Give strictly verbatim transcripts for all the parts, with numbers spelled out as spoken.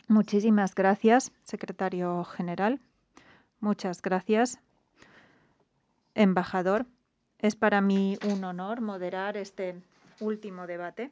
Muchísimas gracias, secretario general. Muchas gracias, embajador. Es para mí un honor moderar este último debate.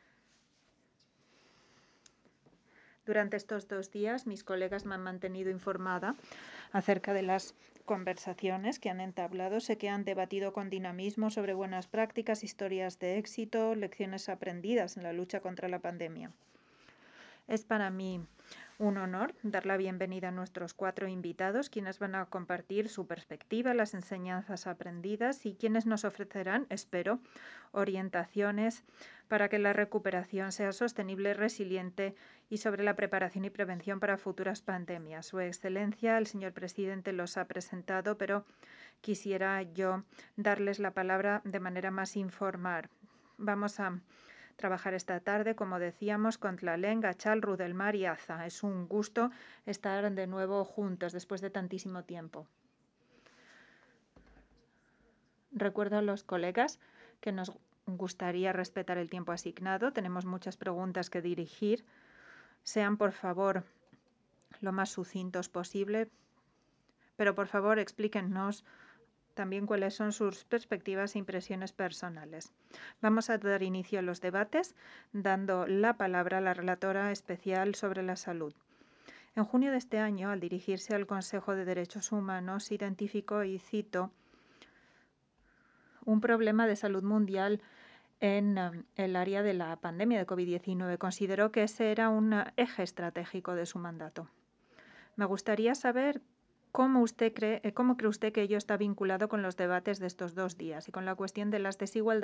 Durante estos dos días, mis colegas me han mantenido informada acerca de las conversaciones que han entablado. Sé que han debatido con dinamismo sobre buenas prácticas, historias de éxito, lecciones aprendidas en la lucha contra la pandemia. Es para mí un honor dar la bienvenida a nuestros cuatro invitados, quienes van a compartir su perspectiva, las enseñanzas aprendidas y quienes nos ofrecerán, espero, orientaciones para que la recuperación sea sostenible, resiliente y sobre la preparación y prevención para futuras pandemias. Su Excelencia, el señor presidente, los ha presentado, pero quisiera yo darles la palabra de manera más informal. Vamos a trabajar esta tarde, como decíamos, con Tlalén, Gachal, Rudelmar y Aza. Es un gusto estar de nuevo juntos después de tantísimo tiempo. Recuerdo a los colegas que nos gustaría respetar el tiempo asignado. Tenemos muchas preguntas que dirigir. Sean, por favor, lo más sucintos posible, pero por favor explíquennos también cuáles son sus perspectivas e impresiones personales. Vamos a dar inicio a los debates dando la palabra a la relatora especial sobre la salud. En junio de este año, al dirigirse al Consejo de Derechos Humanos, identificó, y cito, un problema de salud mundial en um, el área de la pandemia de COVID diecinueve. Consideró que ese era un eje estratégico de su mandato. Me gustaría saber ¿Cómo, usted cree, ¿Cómo cree usted que ello está vinculado con los debates de estos dos días y con la cuestión de las desigualdades